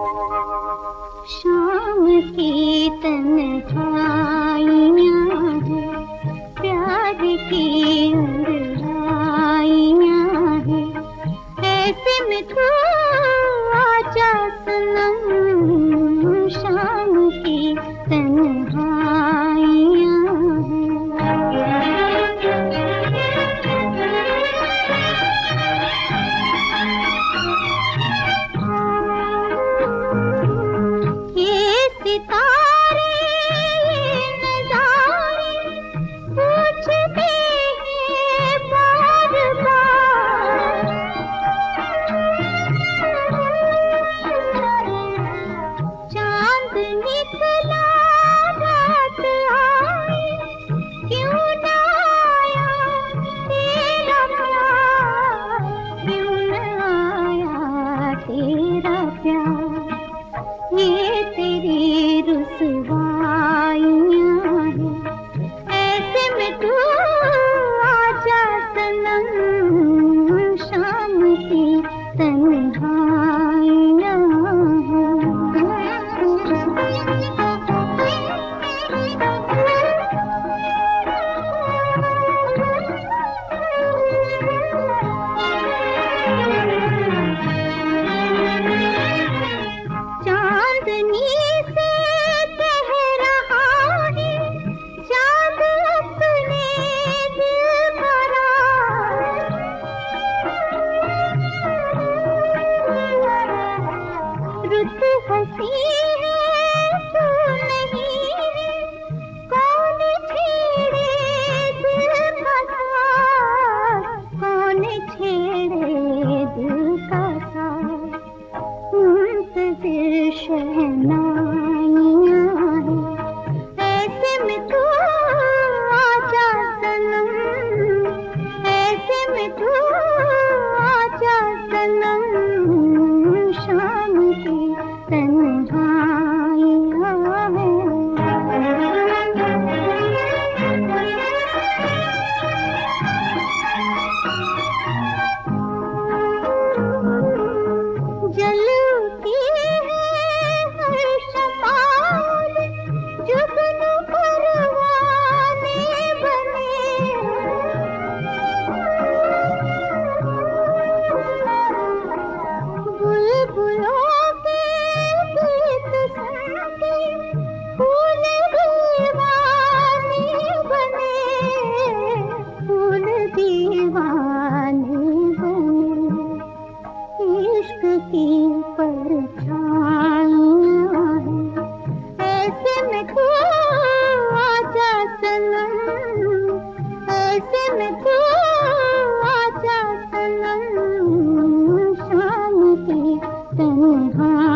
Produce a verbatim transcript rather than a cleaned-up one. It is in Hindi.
शाम की तन्हाइयाँ हैं, प्यार की अंगड़ाइयाँ हैं, ऐसे में तू आजा सनम, शाम की तन्हाइयाँ सितारे नज़ारे पूछते हैं बार बार, चांद निकला रात आई, क्यों ना आया तेरा प्यार, क्यों ना आया तेरा प्यार। ये तेरी रुसवाइयाँ हैं, ऐसे में तू आजा सनम, शाम की तन्हाइयाँ चांदनी से कह रहा है चांद अपने दिल भरा, रुत हंसी है तू नहीं है, कौन छेड़े दिल का साथ, कौन छेड़े दिल का साथ। मुंतज़िर शहनाइयाँ हैं, ऐसे में तू आजा सनम, ऐसे में तू आजा सनम, शाम की तन्हाइयाँ हैं। जलती है हर शमाल, जुगनू परवाने बने, बुलबुलों के गीत सुन के फूल दीवाने बने, फूल दीवाने बने। इश्क की परछाइयाँ हैं, ऐसे में तू आजा सनम, ऐसे में तू आजा सनम, शाम की तन्हाइयाँ।